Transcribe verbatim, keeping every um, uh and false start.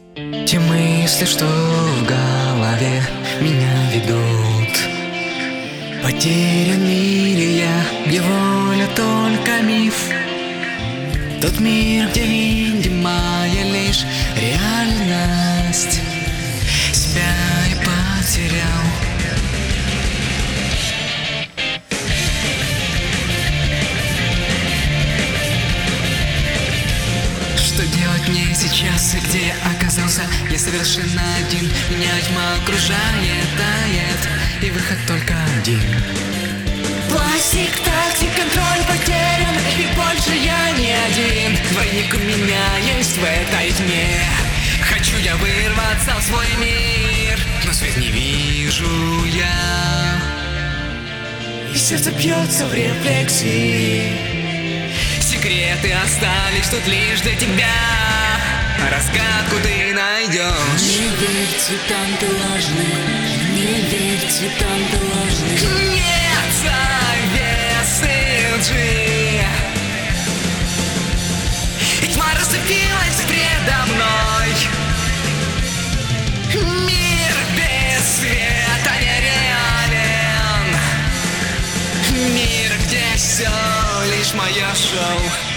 Те мысли, что в голове меня ведут. Потерян мире я, где воля только миф. Тот мир, где видимая лишь реальность. Себя и потерял. Что делать мне сейчас и где я оказался? Я совершенно один, меня тьма окружает, тает, и выход только один. Пластик, тактик, контроль потерян, и больше я не один. Двойник у меня есть в этой тьме. Хочу я вырваться в свой мир, но свет не вижу я. И сердце бьется в рефлексии. Секреты остались тут лишь для тебя. Разгадку ты найдешь. Не верь цветам, ты ложный. Не верь цветам, ты ложный. Нет завесы лжи. И тьма расцепилась предо мной. Мир без света нереален. Мир, где все лишь мое шоу.